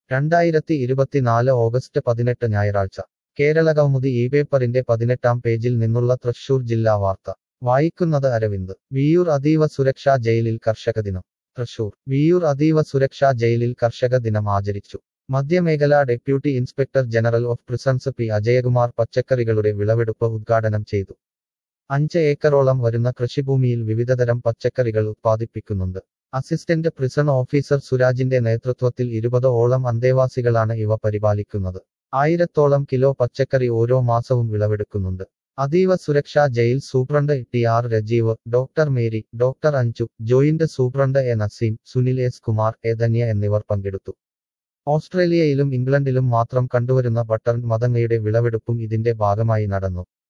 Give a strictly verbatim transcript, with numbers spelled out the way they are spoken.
രണ്ടായിരത്തി ഇരുപത്തിനാല് ഓഗസ്റ്റ് പതിനെട്ട് ഞായറാഴ്ച കേരളകൗമുദി ഈ പേപ്പറിന്റെ പതിനെട്ടാം പേജിൽ നിന്നുള്ള തൃശൂർ ജില്ലാ വാർത്ത വായിക്കുന്നത് അരവിന്ദ് വിയ്യൂർ അതീവ സുരക്ഷാ ജയിലിൽ കർഷക ദിനം തൃശൂർ വിയ്യൂർ അതീവ സുരക്ഷാ ജയിലിൽ കർഷക ദിനം ആചരിച്ചു മധ്യമേഖലാ deputy inspector general of prisons P Ajayakumar പച്ചക്കറികളുടെ വിളവെടുപ്പ് ഉദ്ഘാടനം ചെയ്തു അഞ്ച് ഏക്കറോളം വരുന്ന കൃഷിഭൂമിയിൽ വിവിധതരം പച്ചക്കറികൾ ഉത്പാദിപ്പിക്കുന്നുണ്ട് അസിസ്റ്റന്റ് പ്രിസൺ ഓഫീസർ സുരാജിന്റെ നേതൃത്വത്തിൽ ഇരുപത് ഓളം അന്തേവാസികളാണ് ഇവ പരിപാലിക്കുന്നത് ആയിരത്തോളം കിലോ പച്ചക്കറി ഓരോ മാസവും വിളവെടുക്കുന്നുണ്ട് അതീവ സുരക്ഷാ jail superintendent T R Rajeev doctor Mary doctor Anju joint superintendent A Naseem Sunil S Kumar A Dhanya എന്നിവർ പങ്കെടുത്തു ഓസ്ട്രേലിയയിലും ഇംഗ്ലണ്ടിലും മാത്രം കണ്ടുവരുന്ന ബട്ടൺ മതങ്ങയുടെ വിളവെടുപ്പും ഇതിന്റെ ഭാഗമായി നടന്നു